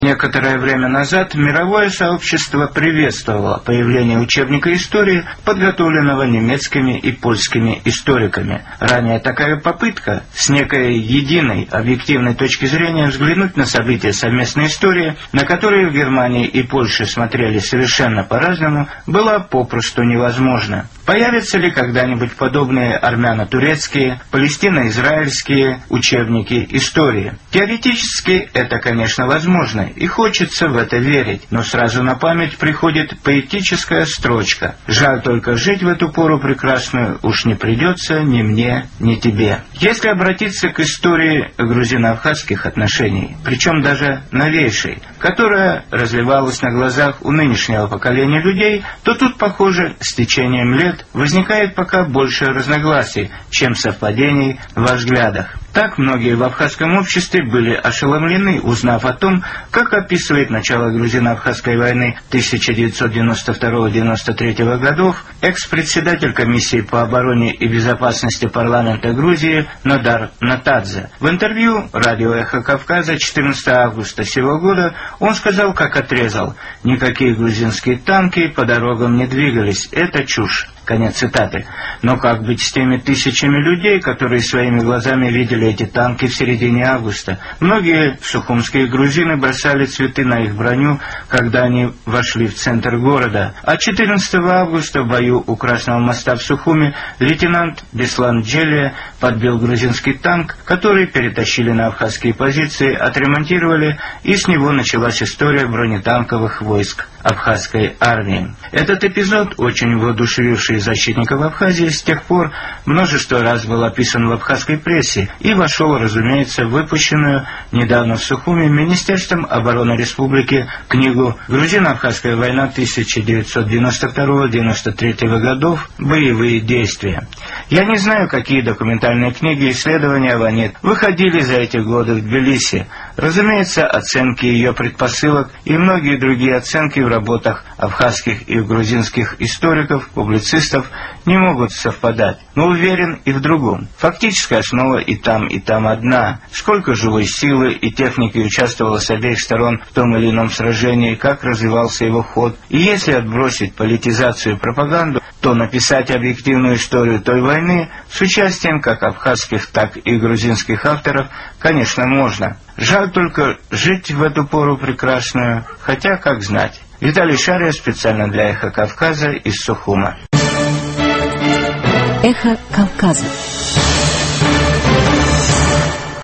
Некоторое время назад мировое сообщество приветствовало появление учебника истории, подготовленного немецкими и польскими историками. Ранее такая попытка с некой единой объективной точки зрения взглянуть на события совместной истории, на которые в Германии и Польше смотрели совершенно по-разному, была попросту невозможна. Появятся ли когда-нибудь подобные армяно-турецкие, палестино-израильские учебники истории? Теоретически это, конечно, возможно, и хочется в это верить, но сразу на память приходит поэтическая строчка: «Жаль только жить в эту пору прекрасную уж не придется ни мне, ни тебе». Если обратиться к истории грузино-абхазских отношений, причем даже новейшей, которая развивалась на глазах у нынешнего поколения людей, то тут, похоже, с течением лет возникает пока больше разногласий, чем совпадений во взглядах. Так многие в абхазском обществе были ошеломлены, узнав о том, как описывает начало грузино-абхазской войны 1992-1993 годов экс-председатель комиссии по обороне и безопасности парламента Грузии Нодар Натадзе. В интервью радио «Эхо Кавказа» 14 августа сего года он сказал, как отрезал: «Никакие грузинские танки по дорогам не двигались, это чушь». Конец цитаты. Но как быть с теми тысячами людей, которые своими глазами видели эти танки в середине августа? Многие сухумские грузины бросали цветы на их броню, когда они вошли в центр города. А 14 августа в бою у Красного моста в Сухуме лейтенант Беслан Джелия подбил грузинский танк, который перетащили на абхазские позиции, отремонтировали, и с него началась история бронетанковых войск абхазской армии. Этот эпизод, очень воодушевивший защитников Абхазии, с тех пор множество раз был описан в абхазской прессе и вошел, разумеется, в выпущенную недавно в Сухуме Министерством обороны республики книгу «Грузино-абхазская война 1992-1993 годов. Боевые действия». Я не знаю, какие документальные книги и исследования о войне выходили за эти годы в Тбилиси. Разумеется, оценки ее предпосылок и многие другие оценки в работах абхазских и грузинских историков, публицистов не могут совпадать. Но уверен и в другом. Фактическая основа и там одна. Сколько живой силы и техники участвовало с обеих сторон в том или ином сражении, как развивался его ход. И если отбросить политизацию и пропаганду, то написать объективную историю той войны с участием как абхазских, так и грузинских авторов, конечно, можно. Жаль только жить в эту пору прекрасную, хотя как знать. Виталий Шария, специально для «Эхо Кавказа» из Сухума. «Эхо Кавказа».